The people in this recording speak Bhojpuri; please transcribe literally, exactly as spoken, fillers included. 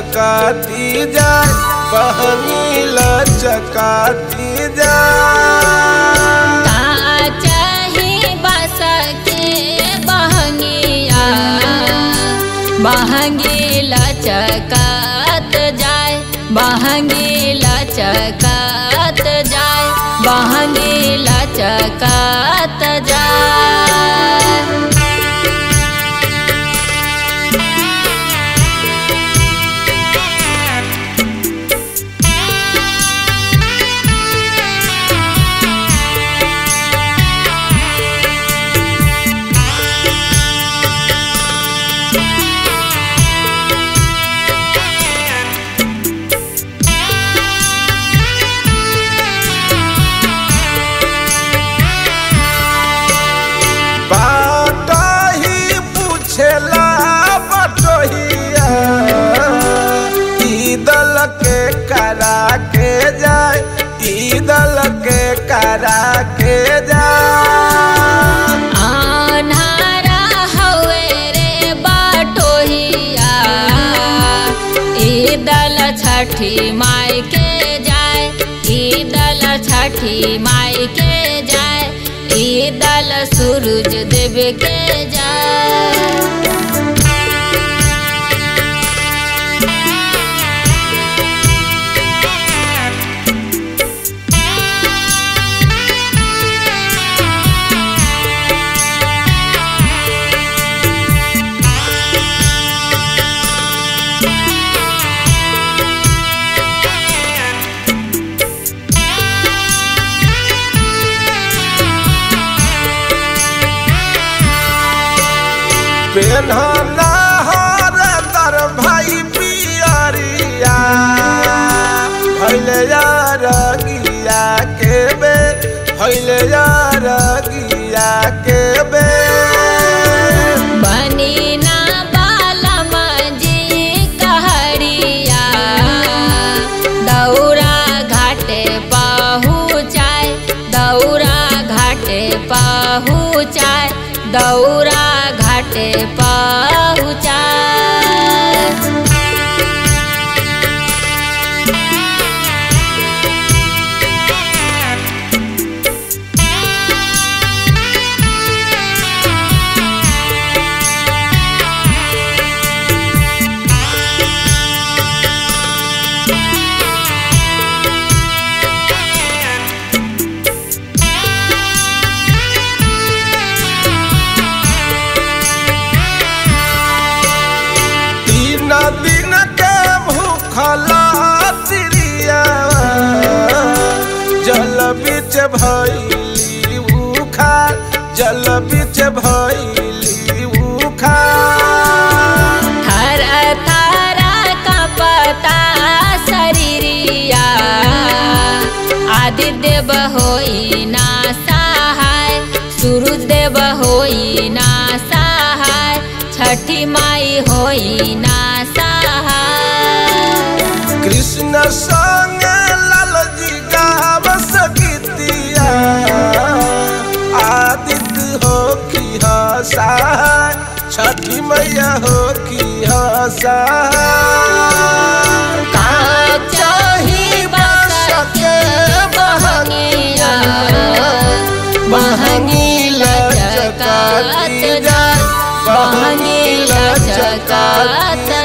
लचकाती जाए बहनी लचकाती जाए। चाहे बस के बहंगिया बहंगी लचकात जाए बहंगी लचकात जाए बहंगी लचकात जाए। करा के जाए ईदल के करा के जाए। अन्हारा हवे रे बाटोहिया ईदल छठी माई के जाए ईदल छठी माई के जाए ईदल सूरज देव के जाए। पेन्हना हर दर भाई पियरिया भैले रगिया के बे भैले रगिया के बे। बनी ना बालम जी कहरिया दौरा घाटे पहुँचाए दौरा घाटे पहुँचाए दौरा घाटे पहुँचाए। दिन के भूखला तिरिया जल बिच भैली उखाड़ जल बिच भैली उखाड़। थर थर कपता शरीरिया आदि देव होई ना सहाय सूरज देव होई ना सहाय छठी माई होई ना सहाय। कृष्ण संग लालजी गावस गीतिया आदित्य हो की सहाय छठी मैया हो की सहाय। चाही बस के बहंगिया बहंगी लचकात जाए बहंगी लचकात